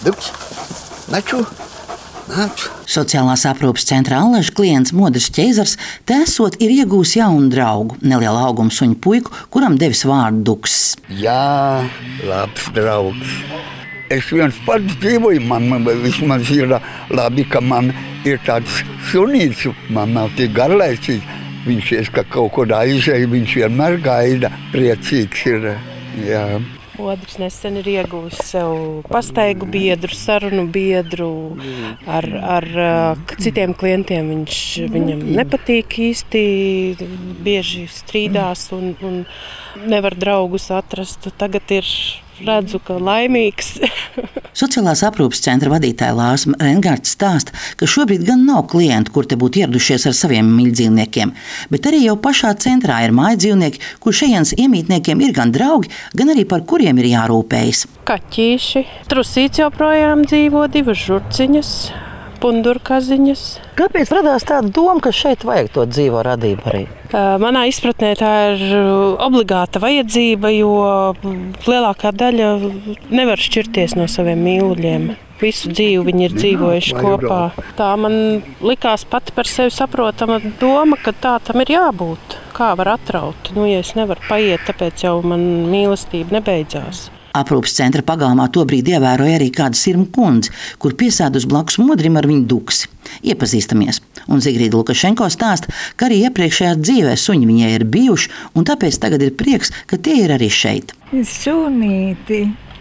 Duks, naču. Sociālās aprūpes centra Allaža klients Modris Ķeizars te esot ir iegūs jaunu draugu, nelielu auguma suņu puiku, kuram devis vārdu Dukss. Jā, labs draugs. Es viens pats dzīvoju, man vismaz ir labi, ka man ir tāds sunīts, man nav tik garlaicīgs. Viņš ir, ka kaut kur aizēja, viņš vienmēr gaida, priecīgs ir, jā. Modris nesen ir ieguvis sev pastaigu biedru, sarunu biedru. Ar citiem klientiem viņam nepatīk īsti, bieži strīdās un nevar draugus atrast. Tagad redzu, ka laimīgs. Sociālās aprūpes centra vadītāja Lāsma Rengārds stāsta, ka šobrīd gan nav klientu, kur te būtu ieradušies ar saviem mīļdzīvniekiem, bet arī jau pašā centrā ir mājdzīvnieki, kur šejienes iemītniekiem ir gan draugi, gan arī par kuriem ir jārūpējas. Kaķīši, trusīts joprojām dzīvo, 2 žurciņas, pundurkaziņas. Kāpēc radās tāda doma, ka šeit vajag to dzīvo radību arī? Manā izpratnē tā ir obligāta vajadzība, jo lielākā daļa nevar šķirties no saviem mīluļiem. Visu dzīvi viņi ir dzīvojuši kopā. Tā man likās pati par sevi saprotama doma, ka tā tam ir jābūt. Kā var atraut? Ja es nevaru paiet, tāpēc jau man mīlestība nebeidzās. Aprūpes centra pagalmā tobrīd ievēroja arī kāda sirmu kundze, kur piesēdus blakus Modrim ar viņu Duksi. Iepazīstamies. Un Zigrīda Lukašenko stāsta, ka arī iepriekšējā dzīvē suņi viņai ir bijuši, un tāpēc tagad ir prieks, ka tie ir arī šeit. Sunīti.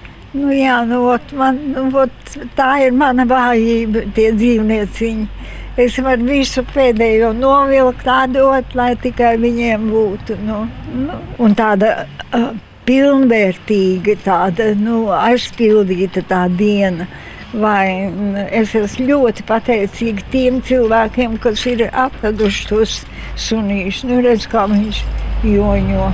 Tā ir mana vājība, tie dzīvnieciņi. Es varu visu pēdējo novilkt, atdot, lai tikai viņiem būtu. Un tāda pilnvērtīga, tāda aizpildīta tā diena. Vai es esmu ļoti pateicīga tiem cilvēkiem, kas ir atraduši tos sunīšus. Redz, kā viņš joņo.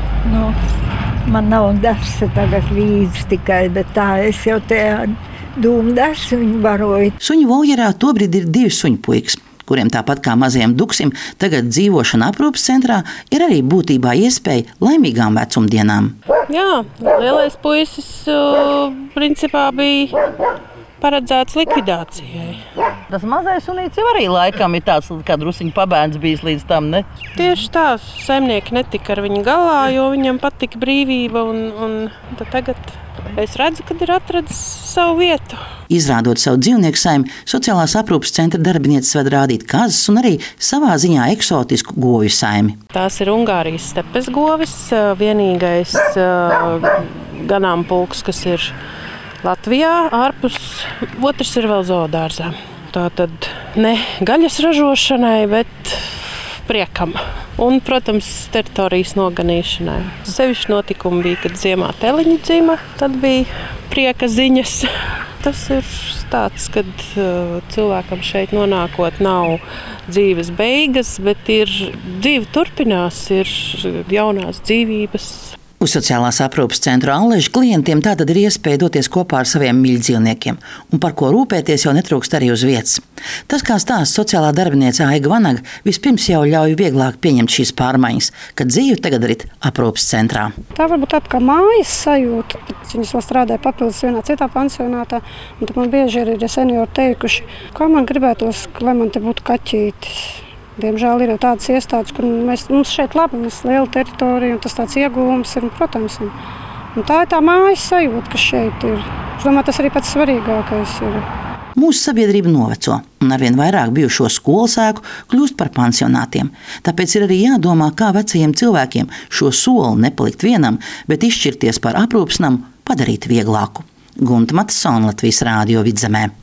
Man nav darsa tagad līdzi tikai, bet tā es jau te ar dūmu darsu viņu baroju. Suņu voljerā tobrīd ir 2 suņpuikas, kuriem tāpat kā mazajam Duksim tagad dzīvošana aprūpes centrā ir arī būtībā iespēja laimīgām vecumdienām. Jā, lielais puisis principā bija paredzēts likvidācijai. Tas mazais sunīts jau arī laikam ir tāds, kā drusiņu pabērns bijis līdz tam, ne? Tieši tā, saimnieki netika ar viņu galā, jo viņam patika brīvība un tagad es redzu, kad ir atradis savu vietu. Izrādot savu dzīvnieku saimi, sociālās aprūpes centra darbinieces ved rādīt kazas un arī savā ziņā eksotisku goju saimi. Tās ir Ungārijas stepes govis, vienīgais ganāmpulks, kas ir Latvijā, ārpus, otrs ir vēl zoodārzā. Tātad ne gaļas ražošanai, bet priekam. Un, protams, teritorijas noganīšanai. Sevišķi notikumi bija, kad ziemā teliņi dzima, tad bija prieka ziņas. Tas ir tāds, kad cilvēkam šeit nonākot nav dzīves beigas, bet dzīve turpinās, ir jaunās dzīvības. Uz sociālās aprūpes centru Allaža klientiem tātad ir iespēja doties kopā ar saviem mīļdzīvniekiem, un par ko rūpēties jau netrūkst arī uz vietas. Tas, kā stāsta sociālā darbiniece Aiga Vanaga, vispirms jau ļauj vieglāk pieņemt šīs pārmaiņas, kad dzīve tagad rit aprūpes centrā. Tā varbūt tāda kā mājas sajūta, bet viņas vēl strādāja papildus vienā citā pansionātā, un tad man bieži ir seniori teikuši, kā man gribētos, lai man te būtu kaķītis. Diemžēl ir jau tādas iestādes, kur mums šeit labi, mums liela teritorija, un tas tāds ieguvums ir, protams. Un tā ir tā mājas sajūta, kas šeit ir. Es domāju, tas arī pats svarīgākais ir. Mūsu sabiedrība noveco, un arvien vairāk bijušo skolas ēku kļūst par pansionātiem. Tāpēc ir arī jādomā, kā vecajiem cilvēkiem šo soli nepalikt vienam, bet izšķirties par aprūpes namu padarīt vieglāku. Gunta Matisona, Latvijas Rādio Vidzemē.